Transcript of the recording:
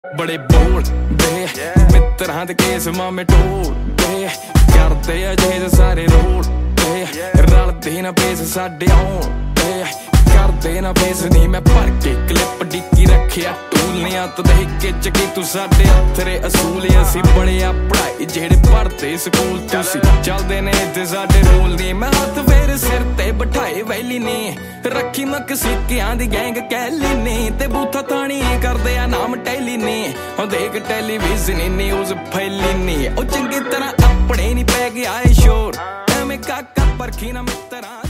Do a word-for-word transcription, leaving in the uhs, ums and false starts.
बड़े बोल दे मित्रां दे केस मामे टोल दे करदे अजेज सारे रोल दे रलदे ना पेस साडे आउण दे करदे ना पेस नी मैं भर के क्लिप डिक्की रखिया टूलियां तो देख के चकी तू साडे हत्थरे असूल असी बड़िया पढ़ाई जेड़े पढ़ते स्कूल तुसी चलदे ने ते साडे रोल नी मैं हत्थ फेर सिर ते बिठाए वैली नी रखी मक सिक्कियां दी गैंग कैली नी ते बूथा ताणी करदे आ नाम टैली नी ओ देख टेलीविजन न्यूज़ फैली नी ओ चंगी तरह अपने नी पै गया शोर एवें काका परखी ना मित्रा।